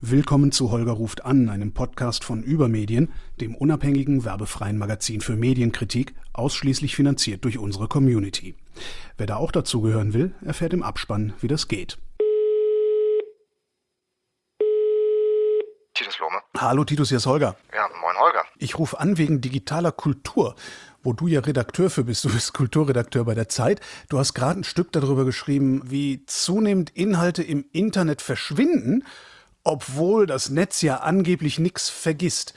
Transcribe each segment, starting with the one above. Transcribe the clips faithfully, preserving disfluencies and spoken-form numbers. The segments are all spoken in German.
Willkommen zu Holger ruft an, einem Podcast von Übermedien, dem unabhängigen, werbefreien Magazin für Medienkritik, ausschließlich finanziert durch unsere Community. Wer da auch dazugehören will, erfährt im Abspann, wie das geht. Titus Lohme. Hallo Titus, hier ist Holger. Ja, moin Holger. Ich rufe an wegen digitaler Kultur, wo du ja Redakteur für bist. Du bist Kulturredakteur bei der Zeit. Du hast gerade ein Stück darüber geschrieben, wie zunehmend Inhalte im Internet verschwinden, obwohl das Netz ja angeblich nichts vergisst.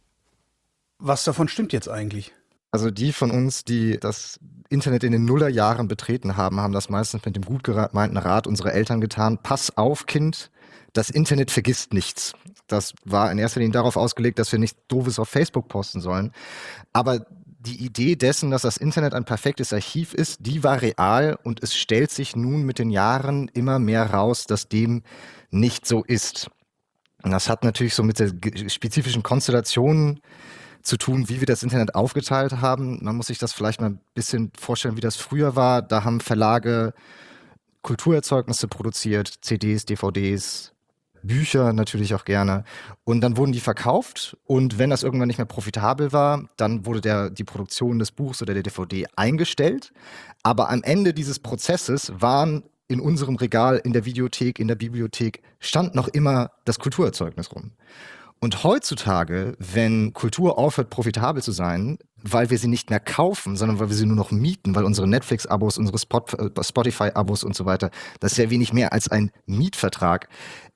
Was davon stimmt jetzt eigentlich? Also die von uns, die das Internet in den Nullerjahren betreten haben, haben das meistens mit dem gut gemeinten Rat unserer Eltern getan. Pass auf, Kind, das Internet vergisst nichts. Das war in erster Linie darauf ausgelegt, dass wir nichts Doofes auf Facebook posten sollen. Aber die Idee dessen, dass das Internet ein perfektes Archiv ist, die war real und es stellt sich nun mit den Jahren immer mehr raus, dass dem nicht so ist. Und das hat natürlich so mit der spezifischen Konstellation zu tun, wie wir das Internet aufgeteilt haben. Man muss sich das vielleicht mal ein bisschen vorstellen, wie das früher war. Da haben Verlage Kulturerzeugnisse produziert, C Ds, D V Ds, Bücher natürlich auch gerne. Und dann wurden die verkauft. Und wenn das irgendwann nicht mehr profitabel war, dann wurde der, die Produktion des Buchs oder der D V D eingestellt. Aber am Ende dieses Prozesses waren in unserem Regal, in der Videothek, in der Bibliothek, stand noch immer das Kulturerzeugnis rum. Und heutzutage, wenn Kultur aufhört, profitabel zu sein, weil wir sie nicht mehr kaufen, sondern weil wir sie nur noch mieten, weil unsere Netflix-Abos, unsere Spot- Spotify-Abos und so weiter, das ist ja wenig mehr als ein Mietvertrag.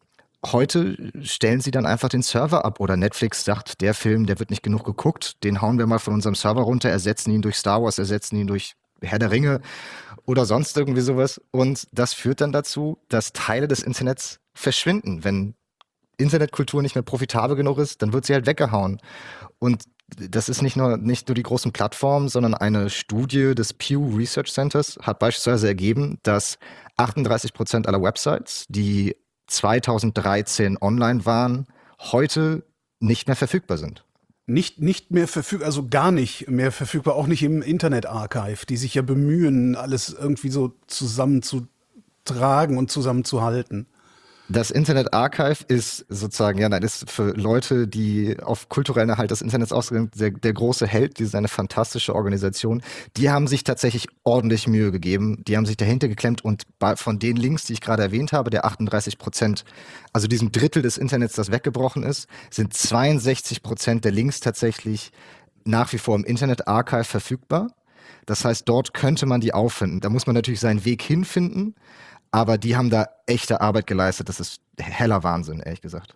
Heute stellen sie dann einfach den Server ab oder Netflix sagt, der Film, der wird nicht genug geguckt, den hauen wir mal von unserem Server runter, ersetzen ihn durch Star Wars, ersetzen ihn durch Herr der Ringe oder sonst irgendwie sowas. Und das führt dann dazu, dass Teile des Internets verschwinden. Wenn Internetkultur nicht mehr profitabel genug ist, dann wird sie halt weggehauen. Und das ist nicht nur, nicht nur die großen Plattformen, sondern eine Studie des Pew Research Centers hat beispielsweise ergeben, dass achtunddreißig Prozent aller Websites, die zweitausenddreizehn online waren, heute nicht mehr verfügbar sind. Nicht, nicht mehr verfügbar, also gar nicht mehr verfügbar, auch nicht im Internet-Archive, die sich ja bemühen, alles irgendwie so zusammenzutragen und zusammenzuhalten. Das Internet Archive ist sozusagen, ja, nein, ist für Leute, die auf kulturellen Erhalt des Internets ausgehen, der, der große Held, die ist eine fantastische Organisation. Die haben sich tatsächlich ordentlich Mühe gegeben, die haben sich dahinter geklemmt und bei, von den Links, die ich gerade erwähnt habe, der achtunddreißig Prozent, also diesem Drittel des Internets, das weggebrochen ist, sind zweiundsechzig Prozent der Links tatsächlich nach wie vor im Internet Archive verfügbar. Das heißt, dort könnte man die auffinden. Da muss man natürlich seinen Weg hinfinden. Aber die haben da echte Arbeit geleistet. Das ist heller Wahnsinn, ehrlich gesagt.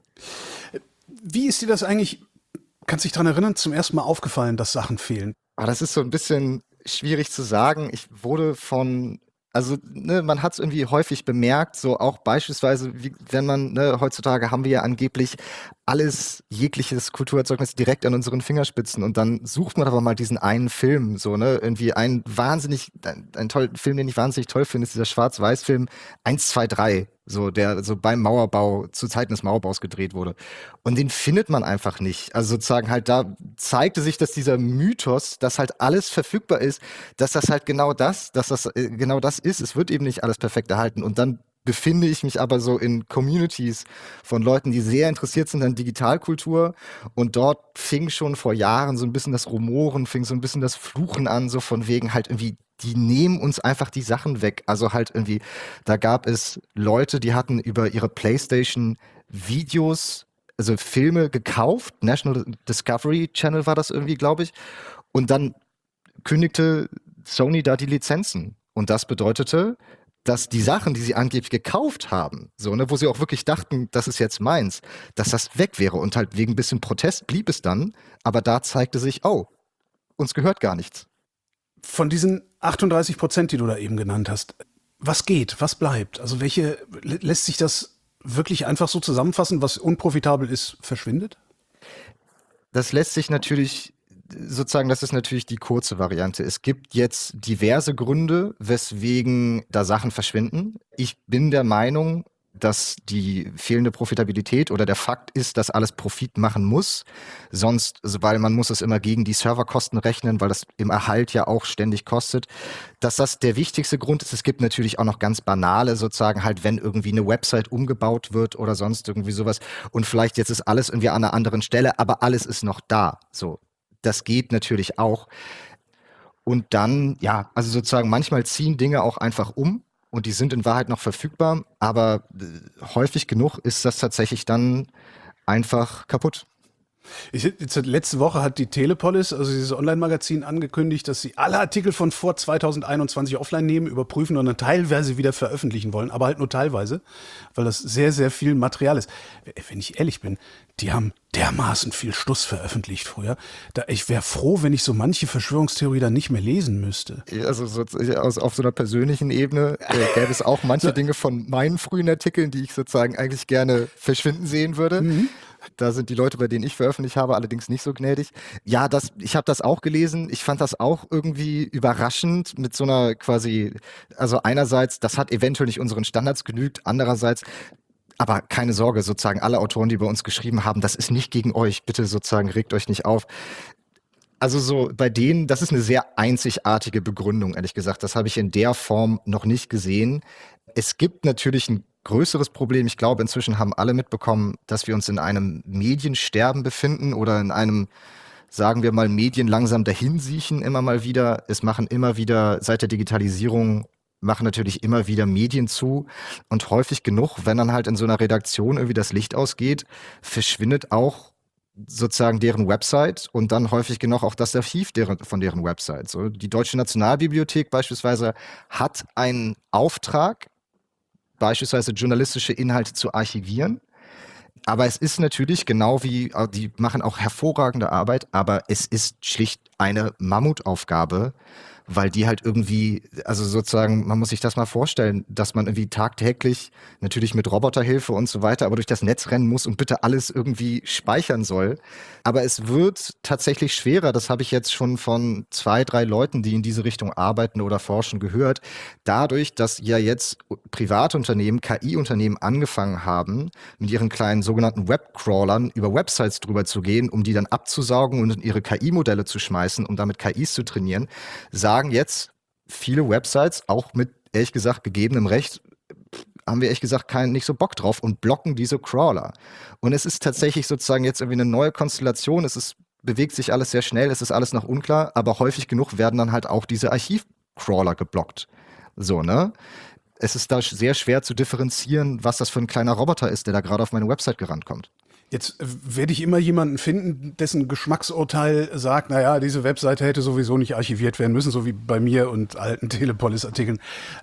Wie ist dir das eigentlich, kannst du dich daran erinnern, zum ersten Mal aufgefallen, dass Sachen fehlen? Aber das ist so ein bisschen schwierig zu sagen. Ich wurde von, also ne, man hat es irgendwie häufig bemerkt, so auch beispielsweise, wie, wenn man, ne, heutzutage haben wir ja angeblich alles, jegliches Kulturerzeugnis direkt an unseren Fingerspitzen und dann sucht man aber mal diesen einen Film, so, ne, irgendwie ein wahnsinnig, ein, ein toller Film, den ich wahnsinnig toll finde, ist dieser Schwarz-Weiß-Film eins, zwei, drei, so, der so beim Mauerbau, zu Zeiten des Mauerbaus gedreht wurde. Und den findet man einfach nicht. Also sozusagen halt, da zeigte sich, dass dieser Mythos, dass halt alles verfügbar ist, dass das halt genau das, dass das äh, genau das ist. Es wird eben nicht alles perfekt erhalten. Und dann befinde ich mich aber so in Communities von Leuten, die sehr interessiert sind an Digitalkultur. Und dort fing schon vor Jahren so ein bisschen das Rumoren, fing so ein bisschen das Fluchen an, so von wegen halt irgendwie, die nehmen uns einfach die Sachen weg. Also halt irgendwie, da gab es Leute, die hatten über ihre PlayStation Videos, also Filme gekauft. National Discovery Channel war das irgendwie, glaube ich. Und dann kündigte Sony da die Lizenzen. Und das bedeutete, dass die Sachen, die sie angeblich gekauft haben, so, ne, wo sie auch wirklich dachten, das ist jetzt meins, dass das weg wäre. Und halt wegen ein bisschen Protest blieb es dann. Aber da zeigte sich, oh, uns gehört gar nichts. Von diesen achtunddreißig Prozent, die du da eben genannt hast, was geht, was bleibt? Also welche, lässt sich das wirklich einfach so zusammenfassen, was unprofitabel ist, verschwindet? Das lässt sich natürlich, sozusagen, das ist natürlich die kurze Variante. Es gibt jetzt diverse Gründe, weswegen da Sachen verschwinden. Ich bin der Meinung, dass die fehlende Profitabilität oder der Fakt ist, dass alles Profit machen muss. Sonst, also weil man muss es immer gegen die Serverkosten rechnen, weil das im Erhalt ja auch ständig kostet. Dass das der wichtigste Grund ist. Es gibt natürlich auch noch ganz banale sozusagen halt, wenn irgendwie eine Website umgebaut wird oder sonst irgendwie sowas und vielleicht jetzt ist alles irgendwie an einer anderen Stelle, aber alles ist noch da. So, das geht natürlich auch. Und dann, ja, also sozusagen manchmal ziehen Dinge auch einfach um. Und die sind in Wahrheit noch verfügbar, aber äh, häufig genug ist das tatsächlich dann einfach kaputt. Ich, jetzt, letzte Woche hat die Telepolis, also dieses Online-Magazin, angekündigt, dass sie alle Artikel von vor zweitausendeinundzwanzig offline nehmen, überprüfen und dann teilweise wieder veröffentlichen wollen, aber halt nur teilweise, weil das sehr, sehr viel Material ist. Wenn ich ehrlich bin, die haben dermaßen viel Stuss veröffentlicht früher. Da, ich wäre froh, wenn ich so manche Verschwörungstheorie dann nicht mehr lesen müsste. Also so, aus, auf so einer persönlichen Ebene äh, gäbe es auch manche Dinge von meinen frühen Artikeln, die ich sozusagen eigentlich gerne verschwinden sehen würde. Mhm. Da sind die Leute, bei denen ich veröffentlicht habe, allerdings nicht so gnädig. Ja, das, ich habe das auch gelesen. Ich fand das auch irgendwie überraschend mit so einer quasi, also einerseits, das hat eventuell nicht unseren Standards genügt, andererseits, aber keine Sorge, sozusagen alle Autoren, die bei uns geschrieben haben, das ist nicht gegen euch. Bitte sozusagen regt euch nicht auf. Also so bei denen, das ist eine sehr einzigartige Begründung, ehrlich gesagt. Das habe ich in der Form noch nicht gesehen. Es gibt natürlich ein größeres Problem. Ich glaube, inzwischen haben alle mitbekommen, dass wir uns in einem Mediensterben befinden oder in einem, sagen wir mal, Medien langsam dahinsiechen immer mal wieder. Es machen immer wieder, seit der Digitalisierung, machen natürlich immer wieder Medien zu. Und häufig genug, wenn dann halt in so einer Redaktion irgendwie das Licht ausgeht, verschwindet auch sozusagen deren Website und dann häufig genug auch das Archiv deren, von deren Website. So, die Deutsche Nationalbibliothek beispielsweise hat einen Auftrag, beispielsweise journalistische Inhalte zu archivieren. Aber es ist natürlich genau wie, die machen auch hervorragende Arbeit, aber es ist schlicht eine Mammutaufgabe, weil die halt irgendwie, also sozusagen, man muss sich das mal vorstellen, dass man irgendwie tagtäglich, natürlich mit Roboterhilfe und so weiter, aber durch das Netz rennen muss und bitte alles irgendwie speichern soll. Aber es wird tatsächlich schwerer, das habe ich jetzt schon von zwei, drei Leuten, die in diese Richtung arbeiten oder forschen, gehört, dadurch, dass ja jetzt Privatunternehmen, K I-Unternehmen angefangen haben, mit ihren kleinen sogenannten Webcrawlern über Websites drüber zu gehen, um die dann abzusaugen und in ihre K I-Modelle zu schmeißen, um damit K Is zu trainieren, sagen jetzt viele Websites, auch mit, ehrlich gesagt, gegebenem Recht, haben wir ehrlich gesagt keinen, nicht so Bock drauf und blocken diese Crawler. Und es ist tatsächlich sozusagen jetzt irgendwie eine neue Konstellation, es ist, bewegt sich alles sehr schnell, es ist alles noch unklar, aber häufig genug werden dann halt auch diese Archivcrawler geblockt. So, ne? Es ist da sehr schwer zu differenzieren, was das für ein kleiner Roboter ist, der da gerade auf meine Website gerannt kommt. Jetzt werde ich immer jemanden finden, dessen Geschmacksurteil sagt, naja, diese Webseite hätte sowieso nicht archiviert werden müssen, so wie bei mir und alten Telepolis-Artikeln.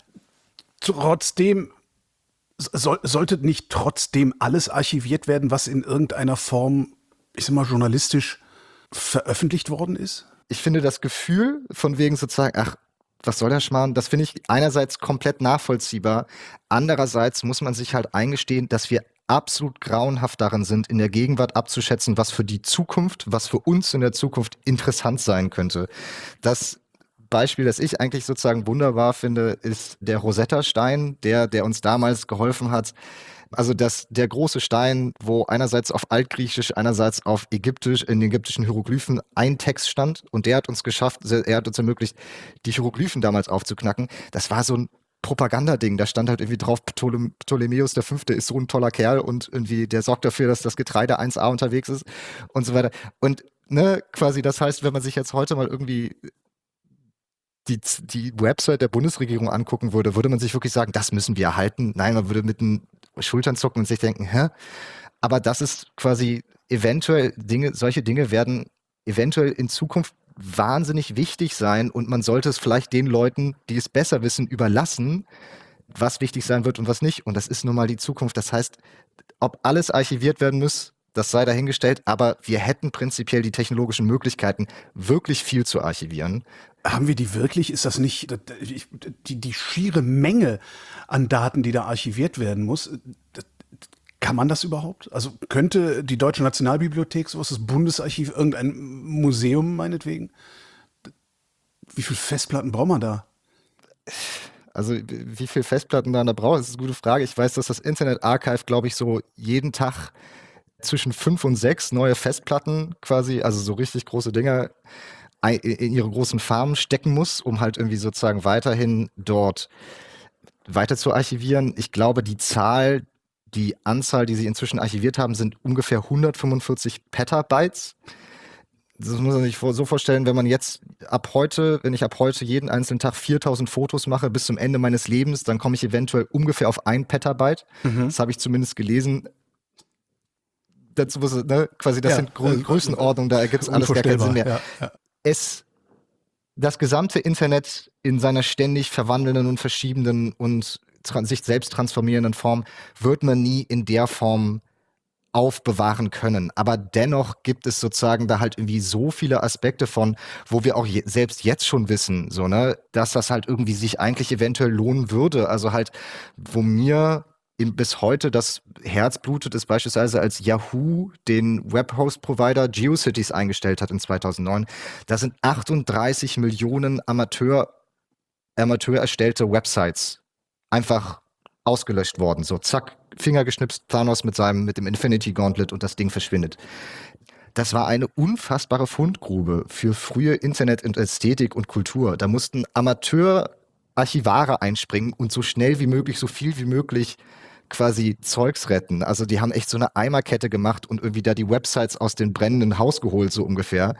Trotzdem, soll, sollte nicht trotzdem alles archiviert werden, was in irgendeiner Form, ich sag mal, journalistisch veröffentlicht worden ist? Ich finde das Gefühl von wegen sozusagen, ach, was soll der Schmarrn? Das finde ich einerseits komplett nachvollziehbar. Andererseits muss man sich halt eingestehen, dass wir absolut grauenhaft darin sind, in der Gegenwart abzuschätzen, was für die Zukunft, was für uns in der Zukunft interessant sein könnte. Das Beispiel, das ich eigentlich sozusagen wunderbar finde, ist der Rosetta-Stein, der, der uns damals geholfen hat. Also das, der große Stein, wo einerseits auf Altgriechisch, einerseits auf Ägyptisch, in den ägyptischen Hieroglyphen ein Text stand und der hat uns geschafft, er hat uns ermöglicht, die Hieroglyphen damals aufzuknacken. Das war so ein Propagandading, da stand halt irgendwie drauf, Ptolem- Ptolemäus der Fünfte ist so ein toller Kerl und irgendwie der sorgt dafür, dass das Getreide eins a unterwegs ist und so weiter. Und ne, quasi das heißt, wenn man sich jetzt heute mal irgendwie die, die Website der Bundesregierung angucken würde, würde man sich wirklich sagen, das müssen wir erhalten. Nein, man würde mit den Schultern zucken und sich denken, hä? Aber das ist quasi eventuell Dinge, solche Dinge werden eventuell in Zukunft wahnsinnig wichtig sein und man sollte es vielleicht den Leuten, die es besser wissen, überlassen, was wichtig sein wird und was nicht. Und das ist nun mal die Zukunft. Das heißt, ob alles archiviert werden muss, das sei dahingestellt, aber wir hätten prinzipiell die technologischen Möglichkeiten, wirklich viel zu archivieren. Haben wir die wirklich? Ist das nicht die, die schiere Menge an Daten, die da archiviert werden muss? Kann man das überhaupt? Also könnte die Deutsche Nationalbibliothek, sowas, das Bundesarchiv, irgendein Museum meinetwegen? Wie viele Festplatten braucht man da? Also wie viel Festplatten da da braucht, das ist eine gute Frage. Ich weiß, dass das Internet Archive, glaube ich, so jeden Tag zwischen fünf und sechs neue Festplatten quasi, also so richtig große Dinger, in ihre großen Farmen stecken muss, um halt irgendwie sozusagen weiterhin dort weiter zu archivieren. Ich glaube, die Zahl, die Anzahl, die sie inzwischen archiviert haben, sind ungefähr hundertfünfundvierzig Petabytes. Das muss man sich so vorstellen, wenn man jetzt ab heute, wenn ich ab heute jeden einzelnen Tag viertausend Fotos mache bis zum Ende meines Lebens, dann komme ich eventuell ungefähr auf ein Petabyte. Mhm. Das habe ich zumindest gelesen. Dazu muss, ne, quasi, das ja, sind Grö- äh, Größenordnungen, da ergibt es alles gar keinen Sinn mehr. Ja, ja. Es, das gesamte Internet in seiner ständig verwandelnden und verschiebenden und tra- sich selbst transformierenden Form wird man nie in der Form aufbewahren können. Aber dennoch gibt es sozusagen da halt irgendwie so viele Aspekte von, wo wir auch je, selbst jetzt schon wissen, so, ne, dass das halt irgendwie sich eigentlich eventuell lohnen würde. Also halt, wo mir in, bis heute das Herz blutet, ist beispielsweise, als Yahoo den Webhost-Provider GeoCities eingestellt hat in zweitausendneun. Da sind achtunddreißig Millionen Amateur, Amateur erstellte Websites einfach ausgelöscht worden. So, zack, Finger geschnipst, Thanos mit seinem, mit dem Infinity Gauntlet und das Ding verschwindet. Das war eine unfassbare Fundgrube für frühe Internet und Ästhetik und Kultur. Da mussten Amateur-Archivare einspringen und so schnell wie möglich, so viel wie möglich quasi Zeugs retten. Also die haben echt so eine Eimerkette gemacht und irgendwie da die Websites aus dem brennenden Haus geholt, so ungefähr.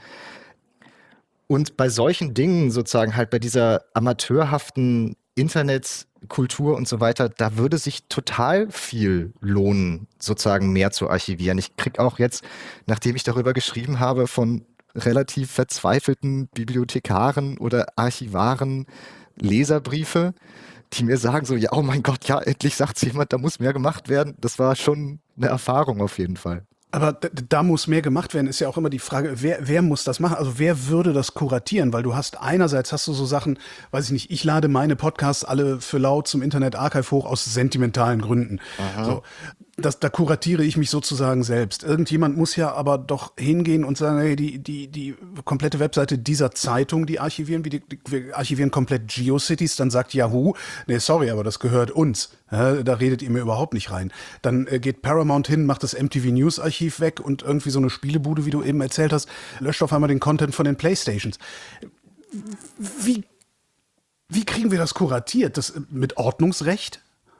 Und bei solchen Dingen sozusagen halt bei dieser amateurhaften Internetkultur und so weiter, da würde sich total viel lohnen, sozusagen mehr zu archivieren. Ich kriege auch jetzt, nachdem ich darüber geschrieben habe, von relativ verzweifelten Bibliothekaren oder Archivaren Leserbriefe, die mir sagen so, ja, oh mein Gott, ja, endlich sagt jemand, da muss mehr gemacht werden. Das war schon eine Erfahrung auf jeden Fall. Aber da, da muss mehr gemacht werden, ist ja auch immer die Frage, wer, wer muss das machen? Also wer würde das kuratieren? Weil du hast einerseits hast du so Sachen, weiß ich nicht, ich lade meine Podcasts alle für laut zum Internet Archive hoch aus sentimentalen Gründen. So, das, da kuratiere ich mich sozusagen selbst. Irgendjemand muss ja aber doch hingehen und sagen, hey, die, die, die komplette Webseite dieser Zeitung, die archivieren wir, die, wir archivieren komplett GeoCities, dann sagt Yahoo, nee, sorry, aber das gehört uns. Ja, da redet ihr mir überhaupt nicht rein. Dann äh, geht Paramount hin, macht das M T V News Archiv weg und irgendwie so eine Spielebude, wie du eben erzählt hast, löscht auf einmal den Content von den Playstations. Wie, wie kriegen wir das kuratiert? Das mit Ordnungsrecht?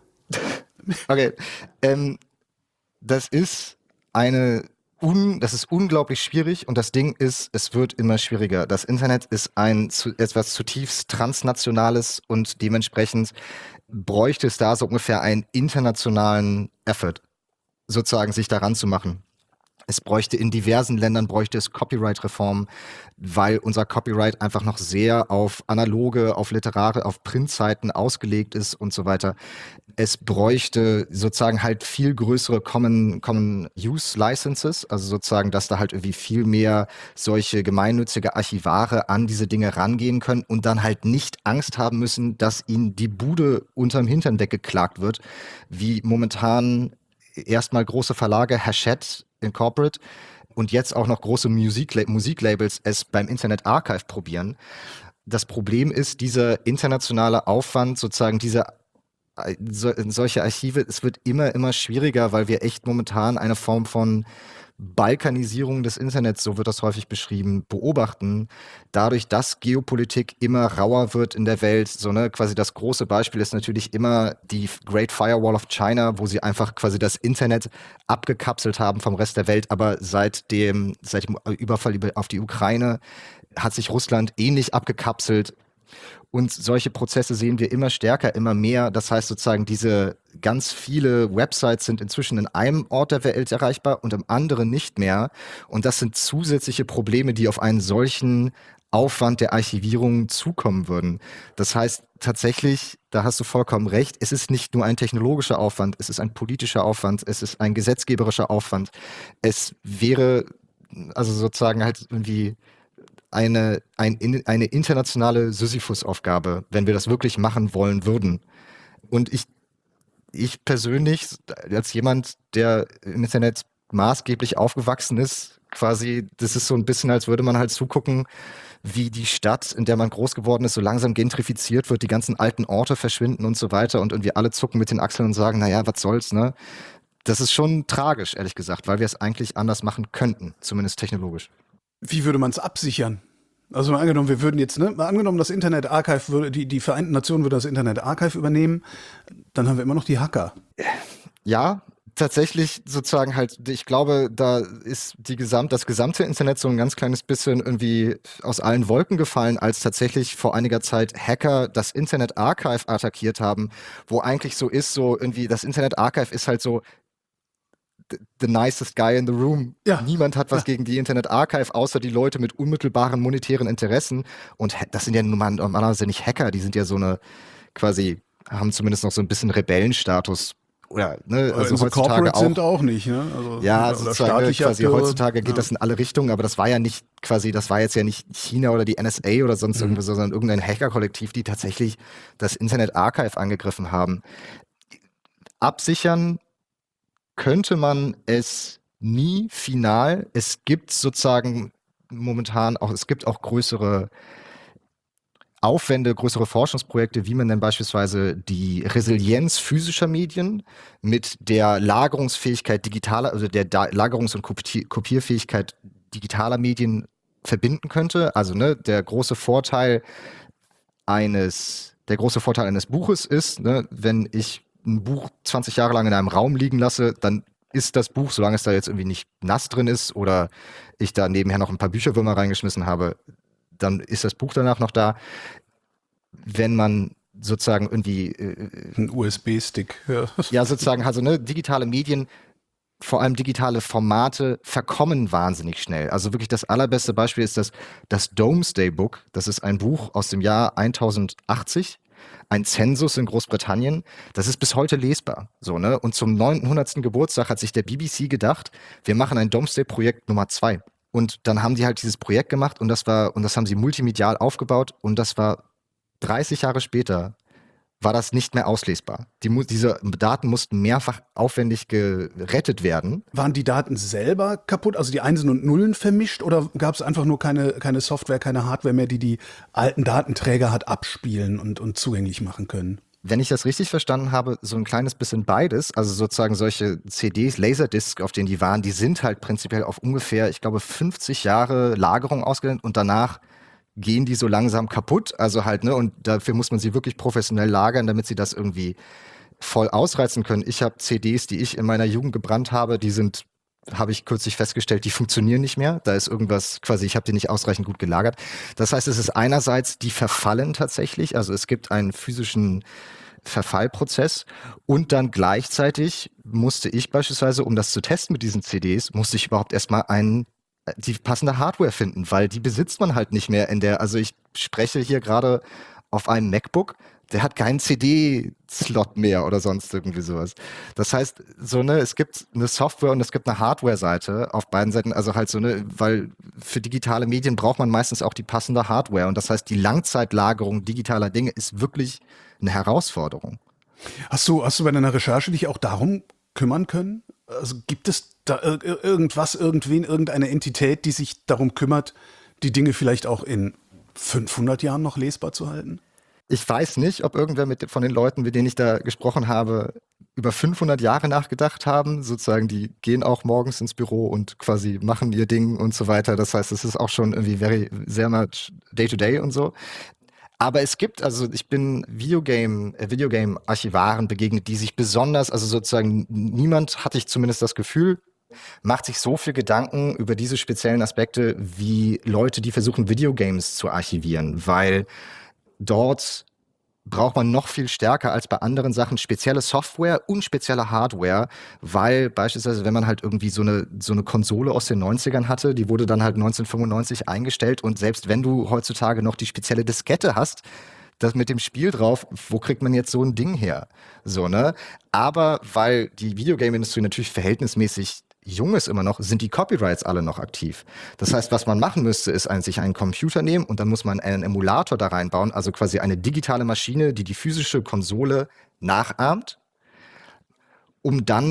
Okay, ähm, das ist eine, un, das ist unglaublich schwierig und das Ding ist, es wird immer schwieriger. Das Internet ist ein zu, etwas zutiefst transnationales und dementsprechend bräuchte es da so ungefähr einen internationalen Effort, sozusagen sich daran zu machen. Es bräuchte in diversen Ländern bräuchte es Copyright-Reformen, weil unser Copyright einfach noch sehr auf analoge, auf Literare, auf Printseiten ausgelegt ist und so weiter. Es bräuchte sozusagen halt viel größere Common, Common Use Licenses, also sozusagen, dass da halt irgendwie viel mehr solche gemeinnützige Archivare an diese Dinge rangehen können und dann halt nicht Angst haben müssen, dass ihnen die Bude unterm Hintern weggeklagt wird, wie momentan erstmal große Verlage, Hachette Incorporate und jetzt auch noch große Musikla- Musiklabels es beim Internet Archive probieren. Das Problem ist, dieser internationale Aufwand, sozusagen diese so, solche Archive, es wird immer, immer schwieriger, weil wir echt momentan eine Form von Balkanisierung des Internets, so wird das häufig beschrieben, beobachten. Dadurch, dass Geopolitik immer rauer wird in der Welt, so ne, quasi das große Beispiel ist natürlich immer die Great Firewall of China, wo sie einfach quasi das Internet abgekapselt haben vom Rest der Welt, aber seit dem, seit dem Überfall auf die Ukraine hat sich Russland ähnlich abgekapselt. Und solche Prozesse sehen wir immer stärker, immer mehr. Das heißt sozusagen, diese ganz viele Websites sind inzwischen in einem Ort der Welt erreichbar und im anderen nicht mehr. Und das sind zusätzliche Probleme, die auf einen solchen Aufwand der Archivierung zukommen würden. Das heißt tatsächlich, da hast du vollkommen recht, es ist nicht nur ein technologischer Aufwand, es ist ein politischer Aufwand, es ist ein gesetzgeberischer Aufwand. Es wäre also sozusagen halt irgendwie Eine, ein, eine internationale Sisyphus-Aufgabe, wenn wir das wirklich machen wollen würden. Und ich, ich persönlich, als jemand, der im Internet maßgeblich aufgewachsen ist, quasi, das ist so ein bisschen, als würde man halt zugucken, wie die Stadt, in der man groß geworden ist, so langsam gentrifiziert wird, die ganzen alten Orte verschwinden und so weiter und irgendwie alle zucken mit den Achseln und sagen, naja, was soll's, ne? Das ist schon tragisch, ehrlich gesagt, weil wir es eigentlich anders machen könnten, zumindest technologisch. Wie würde man es absichern? Also mal angenommen, wir würden jetzt, ne, mal angenommen, das Internet Archive würde, die, die Vereinten Nationen würden das Internet Archive übernehmen, dann haben wir immer noch die Hacker. Ja, tatsächlich sozusagen halt, ich glaube, da ist die Gesamt, das gesamte Internet so ein ganz kleines bisschen irgendwie aus allen Wolken gefallen, als tatsächlich vor einiger Zeit Hacker das Internet Archive attackiert haben, wo eigentlich so ist, so irgendwie, das Internet Archive ist halt so the, the nicest guy in the room. Ja. Niemand hat was Ja. gegen die Internet Archive, außer die Leute mit unmittelbaren monetären Interessen. Und ha- das sind ja nun mal normalerweise nicht Hacker, die sind ja so eine quasi, haben zumindest noch so ein bisschen Rebellenstatus. Oder, ne, also so heutzutage Corporate auch. sind auch nicht, ne? Also, Ja, oder sozusagen ne, staatliche quasi Akteure. heutzutage geht Ja. das in alle Richtungen, aber das war ja nicht quasi, das war jetzt ja nicht China oder die N S A oder sonst Mhm. irgendwas, sondern irgendein Hacker-Kollektiv, die tatsächlich das Internet Archive angegriffen haben. Absichern könnte man es nie final. Es gibt sozusagen momentan auch, es gibt auch größere Aufwände, größere Forschungsprojekte, wie man denn beispielsweise die Resilienz physischer Medien mit der Lagerungsfähigkeit digitaler, also der da Lagerungs- und Kopi- Kopierfähigkeit digitaler Medien verbinden könnte. Also ne, der große Vorteil eines, der große Vorteil eines Buches ist, ne, wenn ich ein Buch zwanzig Jahre lang in einem Raum liegen lasse, dann ist das Buch, solange es da jetzt irgendwie nicht nass drin ist oder ich da nebenher noch ein paar Bücherwürmer reingeschmissen habe, dann ist das Buch danach noch da. Wenn man sozusagen irgendwie äh, Ein U S B-Stick. Ja. ja sozusagen also ne digitale Medien, vor allem digitale Formate verkommen wahnsinnig schnell. Also wirklich das allerbeste Beispiel ist das das Domesday Book. Das ist ein Buch aus dem Jahr tausendachtzig, ein Zensus in Großbritannien. Das ist bis heute lesbar, so ne. Und zum neunhundertsten Geburtstag hat sich der B B C gedacht, wir machen ein Domesday-Projekt Nummer zwei. Und dann haben die halt dieses Projekt gemacht und das war und das haben sie multimedial aufgebaut und das war dreißig Jahre später war das nicht mehr auslesbar. Die, mu- diese Daten mussten mehrfach aufwendig gerettet werden. Waren die Daten selber kaputt, also die Einsen und Nullen vermischt, oder gab es einfach nur keine, keine Software, keine Hardware mehr, die die alten Datenträger hat abspielen und, und zugänglich machen können? Wenn ich das richtig verstanden habe, so ein kleines bisschen beides. Also sozusagen solche C Ds, Laserdiscs, auf denen die waren, die sind halt prinzipiell auf ungefähr, ich glaube, fünfzig Jahre Lagerung ausgelegt und danach gehen die so langsam kaputt. Also halt, ne, und dafür muss man sie wirklich professionell lagern, damit sie das irgendwie voll ausreizen können. Ich habe C Ds, die ich in meiner Jugend gebrannt habe, die sind, habe ich kürzlich festgestellt, die funktionieren nicht mehr. Da ist irgendwas, quasi, ich habe die nicht ausreichend gut gelagert. Das heißt, es ist einerseits, die verfallen tatsächlich, also es gibt einen physischen Verfallprozess und dann gleichzeitig musste ich beispielsweise, um das zu testen mit diesen C Ds, musste ich überhaupt erstmal einen die passende Hardware finden, weil die besitzt man halt nicht mehr in der, also ich spreche hier gerade auf einem MacBook, der hat keinen C D-Slot mehr oder sonst irgendwie sowas. Das heißt, so ne, es gibt eine Software und es gibt eine Hardware-Seite auf beiden Seiten, also halt so ne, weil für digitale Medien braucht man meistens auch die passende Hardware und das heißt, die Langzeitlagerung digitaler Dinge ist wirklich eine Herausforderung. Hast du, hast du bei deiner Recherche dich auch darum kümmern können? Also gibt es da ir ir- irgendwas, irgendwen, irgendeine Entität, die sich darum kümmert, die Dinge vielleicht auch in fünfhundert Jahren noch lesbar zu halten? Ich weiß nicht, ob irgendwer mit, von den Leuten, mit denen ich da gesprochen habe, über fünfhundert Jahre nachgedacht haben. Sozusagen, die gehen auch morgens ins Büro und quasi machen ihr Ding und so weiter. Das heißt, es ist auch schon irgendwie very, sehr much day-to-day und so. Aber es gibt, also ich bin Videogame, äh, Videogame-Archivaren begegnet, die sich besonders, also sozusagen niemand, hatte ich zumindest das Gefühl, macht sich so viel Gedanken über diese speziellen Aspekte wie Leute, die versuchen, Videogames zu archivieren, weil dort braucht man noch viel stärker als bei anderen Sachen spezielle Software und spezielle Hardware, weil beispielsweise, wenn man halt irgendwie so eine, so eine Konsole aus den neunzigern hatte, die wurde dann halt neunzehnhundertfünfundneunzig eingestellt und selbst wenn du heutzutage noch die spezielle Diskette hast, das mit dem Spiel drauf, wo kriegt man jetzt so ein Ding her? So, ne? Aber weil die Videogame-Industrie natürlich verhältnismäßig jung ist immer noch, sind die Copyrights alle noch aktiv. Das heißt, was man machen müsste, ist ein, sich einen Computer nehmen und dann muss man einen Emulator da reinbauen, also quasi eine digitale Maschine, die die physische Konsole nachahmt, um dann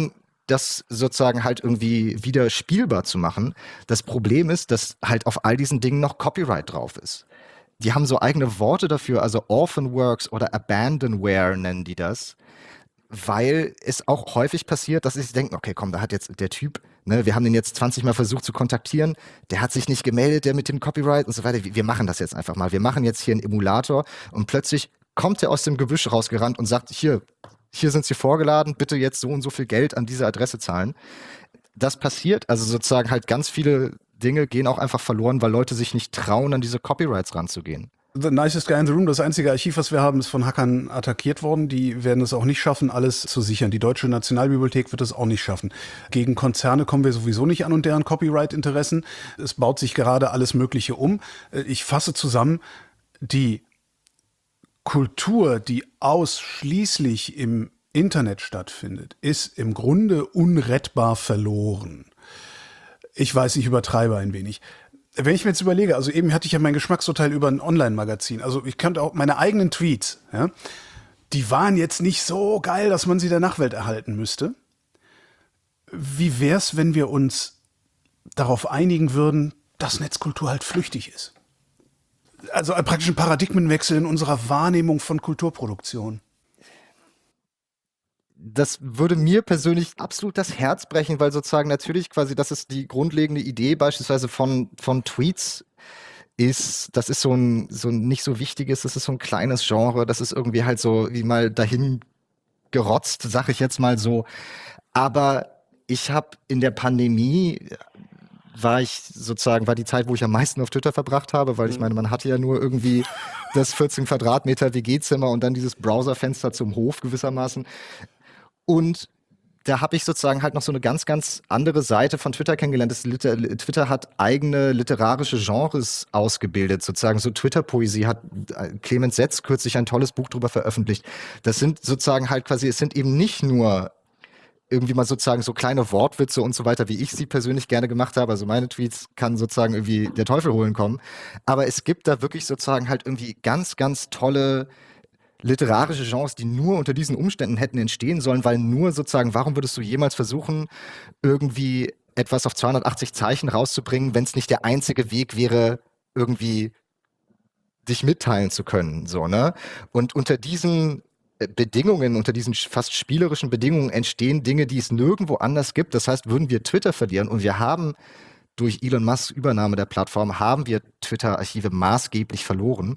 das sozusagen halt irgendwie wieder spielbar zu machen. Das Problem ist, dass halt auf all diesen Dingen noch Copyright drauf ist. Die haben so eigene Worte dafür, also Orphan Works oder Abandonware nennen die das, weil es auch häufig passiert, dass sie sich denken, okay, komm, da hat jetzt der Typ, ne, wir haben den jetzt zwanzig Mal versucht zu kontaktieren, der hat sich nicht gemeldet, der mit dem Copyright und so weiter. Wir machen das jetzt einfach mal. Wir machen jetzt hier einen Emulator und plötzlich kommt er aus dem Gebüsch rausgerannt und sagt, hier, hier sind sie vorgeladen, bitte jetzt so und so viel Geld an diese Adresse zahlen. Das passiert, also sozusagen halt ganz viele Dinge gehen auch einfach verloren, weil Leute sich nicht trauen, an diese Copyrights ranzugehen. The Nicest Guy in the Room, das einzige Archiv, was wir haben, ist von Hackern attackiert worden. Die werden es auch nicht schaffen, alles zu sichern. Die Deutsche Nationalbibliothek wird es auch nicht schaffen. Gegen Konzerne kommen wir sowieso nicht an und deren Copyright-Interessen. Es baut sich gerade alles Mögliche um. Ich fasse zusammen, die Kultur, die ausschließlich im Internet stattfindet, ist im Grunde unrettbar verloren. Ich weiß, ich übertreibe ein wenig. Wenn ich mir jetzt überlege, also eben hatte ich ja mein Geschmacksurteil über ein Online-Magazin, also ich kannte auch meine eigenen Tweets, ja, die waren jetzt nicht so geil, dass man sie der Nachwelt erhalten müsste. Wie wär's, wenn wir uns darauf einigen würden, dass Netzkultur halt flüchtig ist? Also praktisch ein Paradigmenwechsel in unserer Wahrnehmung von Kulturproduktion. Das würde mir persönlich absolut das Herz brechen, weil sozusagen natürlich quasi, das ist die grundlegende Idee beispielsweise von, von Tweets ist, das ist so ein, so ein nicht so wichtiges, das ist so ein kleines Genre, das ist irgendwie halt so wie mal dahin gerotzt, sag ich jetzt mal so. Aber ich habe in der Pandemie war ich sozusagen, war die Zeit, wo ich am meisten auf Twitter verbracht habe, weil ich meine, man hatte ja nur irgendwie das vierzehn Quadratmeter W G-Zimmer und dann dieses Browserfenster zum Hof gewissermaßen. Und da habe ich sozusagen halt noch so eine ganz, ganz andere Seite von Twitter kennengelernt. Das Liter- Twitter hat eigene literarische Genres ausgebildet, sozusagen so Twitter-Poesie hat Clemens Setz kürzlich ein tolles Buch drüber veröffentlicht. Das sind sozusagen halt quasi, es sind eben nicht nur irgendwie mal sozusagen so kleine Wortwitze und so weiter, wie ich sie persönlich gerne gemacht habe. Also meine Tweets kann sozusagen irgendwie der Teufel holen kommen. Aber es gibt da wirklich sozusagen halt irgendwie ganz, ganz tolle literarische Genres, die nur unter diesen Umständen hätten entstehen sollen, weil nur sozusagen, warum würdest du jemals versuchen, irgendwie etwas auf zweihundertachtzig Zeichen rauszubringen, wenn es nicht der einzige Weg wäre, irgendwie dich mitteilen zu können, so, ne? Und unter diesen Bedingungen, unter diesen fast spielerischen Bedingungen entstehen Dinge, die es nirgendwo anders gibt. Das heißt, würden wir Twitter verlieren und wir haben durch Elon Musks Übernahme der Plattform, haben wir Twitter-Archive maßgeblich verloren.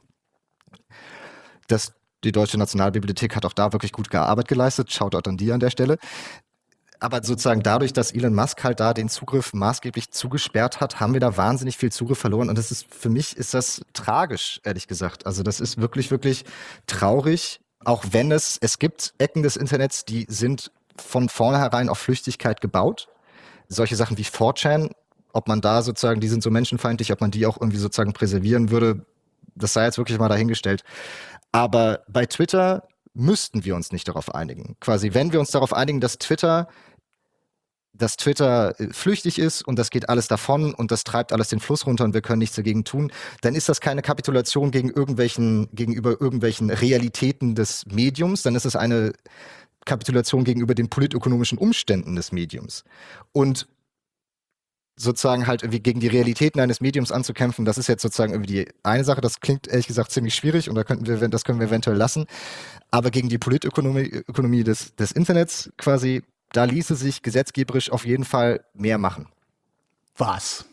Das, die Deutsche Nationalbibliothek hat auch da wirklich gut Arbeit geleistet. Shoutout an die an der Stelle. Aber sozusagen dadurch, dass Elon Musk halt da den Zugriff maßgeblich zugesperrt hat, haben wir da wahnsinnig viel Zugriff verloren. Und das ist, für mich ist das tragisch, ehrlich gesagt. Also das ist wirklich, wirklich traurig. Auch wenn es, es gibt Ecken des Internets, die sind von vornherein auf Flüchtigkeit gebaut. Solche Sachen wie four chan, ob man da sozusagen, die sind so menschenfeindlich, ob man die auch irgendwie sozusagen präservieren würde, das sei jetzt wirklich mal dahingestellt. Aber bei Twitter müssten wir uns nicht darauf einigen. Quasi, wenn wir uns darauf einigen, dass Twitter, dass Twitter flüchtig ist und das geht alles davon und das treibt alles den Fluss runter und wir können nichts dagegen tun, dann ist das keine Kapitulation gegen irgendwelchen, gegenüber irgendwelchen Realitäten des Mediums, dann ist es eine Kapitulation gegenüber den politökonomischen Umständen des Mediums. Und sozusagen halt irgendwie gegen die Realitäten eines Mediums anzukämpfen, das ist jetzt sozusagen irgendwie die eine Sache, das klingt ehrlich gesagt ziemlich schwierig und da könnten wir, das können wir eventuell lassen, aber gegen die Politökonomie Ökonomie des, des Internets quasi, da ließe sich gesetzgeberisch auf jeden Fall mehr machen. Was?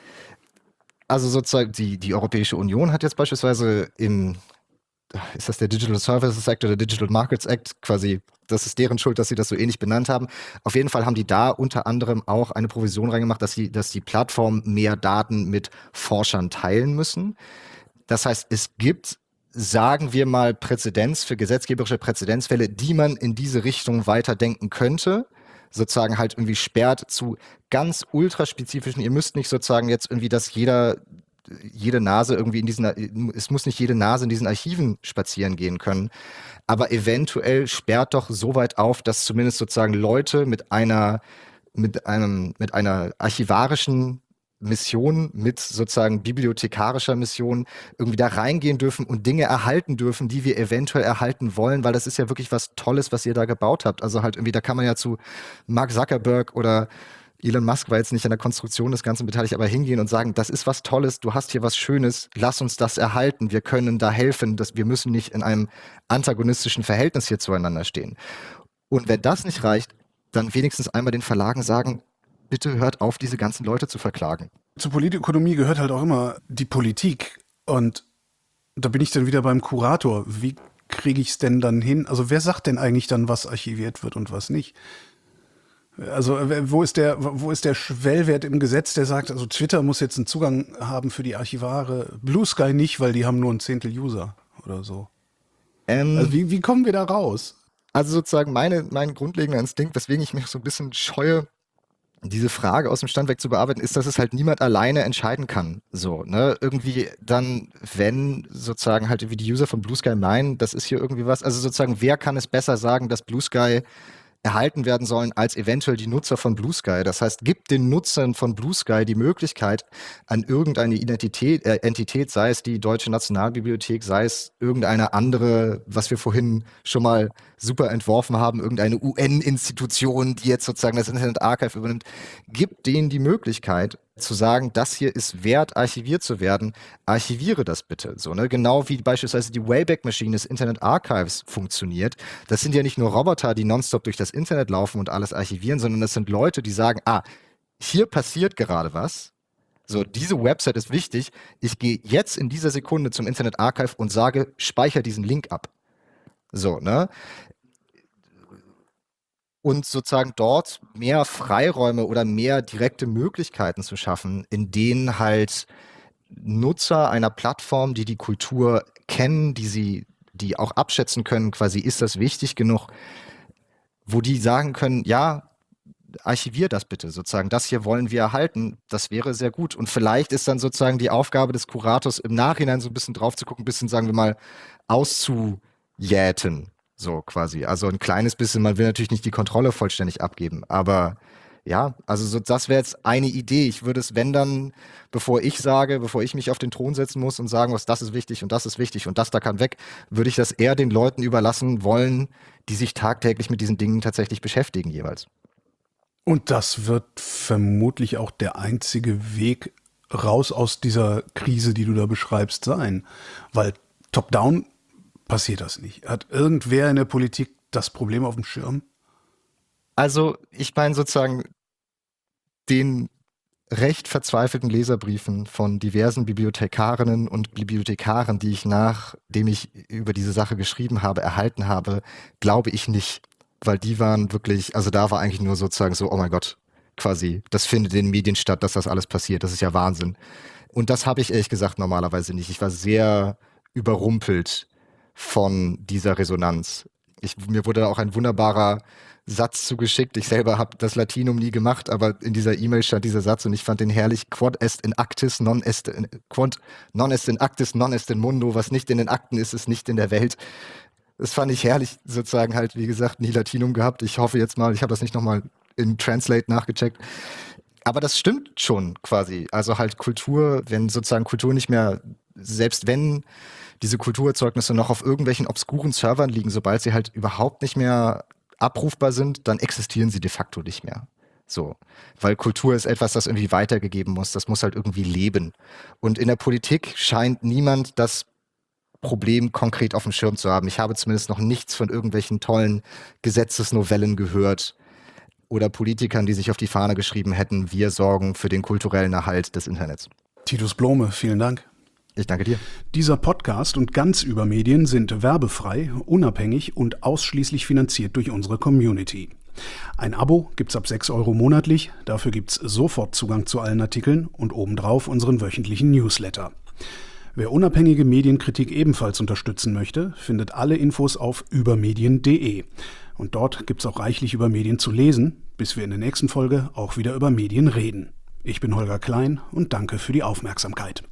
Also sozusagen die, die Europäische Union hat jetzt beispielsweise im, ist das der Digital Services Act oder Digital Markets Act, quasi, das ist deren Schuld, dass sie das so ähnlich benannt haben. Auf jeden Fall haben die da unter anderem auch eine Provision reingemacht, dass, sie, dass die Plattformen mehr Daten mit Forschern teilen müssen. Das heißt, es gibt, sagen wir mal, Präzedenz für gesetzgeberische Präzedenzfälle, die man in diese Richtung weiterdenken könnte. Sozusagen halt irgendwie sperrt zu ganz ultraspezifischen, ihr müsst nicht sozusagen jetzt irgendwie, dass jeder, jede Nase irgendwie in diesen, es muss nicht jede Nase in diesen Archiven spazieren gehen können, aber eventuell sperrt doch so weit auf, dass zumindest sozusagen Leute mit einer, mit einem, mit einer archivarischen Mission, mit sozusagen bibliothekarischer Mission irgendwie da reingehen dürfen und Dinge erhalten dürfen, die wir eventuell erhalten wollen, weil das ist ja wirklich was Tolles, was ihr da gebaut habt. Also halt irgendwie, da kann man ja zu Mark Zuckerberg oder Elon Musk war jetzt nicht an der Konstruktion des Ganzen beteiligt, aber hingehen und sagen, das ist was Tolles, du hast hier was Schönes, lass uns das erhalten, wir können da helfen, dass wir müssen nicht in einem antagonistischen Verhältnis hier zueinander stehen. Und wenn das nicht reicht, dann wenigstens einmal den Verlagen sagen, bitte hört auf, diese ganzen Leute zu verklagen. Zur Politökonomie gehört halt auch immer die Politik. Und da bin ich dann wieder beim Kurator. Wie kriege ich es denn dann hin? Also wer sagt denn eigentlich dann, was archiviert wird und was nicht? Also wo ist der, wo ist der Schwellwert im Gesetz, der sagt, also Twitter muss jetzt einen Zugang haben für die Archivare, Blue Sky nicht, weil die haben nur ein Zehntel User oder so. Ähm, also wie, wie kommen wir da raus? Also sozusagen meine, mein grundlegender Instinkt, weswegen ich mich so ein bisschen scheue, diese Frage aus dem Stand weg zu bearbeiten, ist, dass es halt niemand alleine entscheiden kann. So, ne? Irgendwie dann, wenn sozusagen halt wie die User von Blue Sky meinen, das ist hier irgendwie was, also sozusagen, wer kann es besser sagen, dass Blue Sky erhalten werden sollen, als eventuell die Nutzer von Blue Sky. Das heißt, gibt den Nutzern von Blue Sky die Möglichkeit, an irgendeine Identität, äh, Entität, sei es die Deutsche Nationalbibliothek, sei es irgendeine andere, was wir vorhin schon mal super entworfen haben, irgendeine U N-Institution, die jetzt sozusagen das Internet Archive übernimmt, gibt denen die Möglichkeit zu sagen, das hier ist wert, archiviert zu werden, archiviere das bitte. So, ne? Genau wie beispielsweise die Wayback Machine des Internet Archives funktioniert. Das sind ja nicht nur Roboter, die nonstop durch das Internet laufen und alles archivieren, sondern das sind Leute, die sagen, ah, hier passiert gerade was. So, diese Website ist wichtig. Ich gehe jetzt in dieser Sekunde zum Internet Archive und sage, speichere diesen Link ab. So, ne? Und sozusagen dort mehr Freiräume oder mehr direkte Möglichkeiten zu schaffen, in denen halt Nutzer einer Plattform, die die Kultur kennen, die sie, die auch abschätzen können, quasi ist das wichtig genug, wo die sagen können, ja, archivier das bitte, sozusagen, das hier wollen wir erhalten, das wäre sehr gut. Und vielleicht ist dann sozusagen die Aufgabe des Kurators im Nachhinein so ein bisschen drauf zu gucken, ein bisschen, sagen wir mal, auszujäten. So quasi. Also ein kleines bisschen, man will natürlich nicht die Kontrolle vollständig abgeben, aber ja, also so, das wäre jetzt eine Idee. Ich würde es, wenn dann, bevor ich sage, bevor ich mich auf den Thron setzen muss und sagen, was das ist wichtig und das ist wichtig und das da kann weg, würde ich das eher den Leuten überlassen wollen, die sich tagtäglich mit diesen Dingen tatsächlich beschäftigen jeweils. Und das wird vermutlich auch der einzige Weg raus aus dieser Krise, die du da beschreibst, sein. Weil top-down passiert das nicht. Hat irgendwer in der Politik das Problem auf dem Schirm? Also ich meine sozusagen den recht verzweifelten Leserbriefen von diversen Bibliothekarinnen und Bibliothekaren, die ich nachdem ich über diese Sache geschrieben habe, erhalten habe, glaube ich nicht. Weil die waren wirklich, also da war eigentlich nur sozusagen so, oh mein Gott, quasi, das findet in den Medien statt, dass das alles passiert. Das ist ja Wahnsinn. Und das habe ich ehrlich gesagt normalerweise nicht. Ich war sehr überrumpelt von dieser Resonanz. Ich, mir wurde auch ein wunderbarer Satz zugeschickt. Ich selber habe das Latinum nie gemacht, aber in dieser E-Mail stand dieser Satz und ich fand den herrlich. Quod est in actis, non est in, quod non est in actis, non est in mundo. Was nicht in den Akten ist, ist nicht in der Welt. Das fand ich herrlich, sozusagen halt, wie gesagt, nie Latinum gehabt. Ich hoffe jetzt mal, ich habe das nicht nochmal in Translate nachgecheckt. Aber das stimmt schon quasi. Also halt Kultur, wenn sozusagen Kultur nicht mehr, selbst wenn diese Kulturerzeugnisse noch auf irgendwelchen obskuren Servern liegen, sobald sie halt überhaupt nicht mehr abrufbar sind, dann existieren sie de facto nicht mehr. So. Weil Kultur ist etwas, das irgendwie weitergegeben muss. Das muss halt irgendwie leben. Und in der Politik scheint niemand das Problem konkret auf dem Schirm zu haben. Ich habe zumindest noch nichts von irgendwelchen tollen Gesetzesnovellen gehört oder Politikern, die sich auf die Fahne geschrieben hätten, wir sorgen für den kulturellen Erhalt des Internets. Titus Blome, vielen Dank. Ich danke dir. Dieser Podcast und ganz über Medien sind werbefrei, unabhängig und ausschließlich finanziert durch unsere Community. Ein Abo gibt's ab sechs Euro monatlich, dafür gibt's sofort Zugang zu allen Artikeln und obendrauf unseren wöchentlichen Newsletter. Wer unabhängige Medienkritik ebenfalls unterstützen möchte, findet alle Infos auf übermedien punkt de. Und dort gibt's auch reichlich über Medien zu lesen, bis wir in der nächsten Folge auch wieder über Medien reden. Ich bin Holger Klein und danke für die Aufmerksamkeit.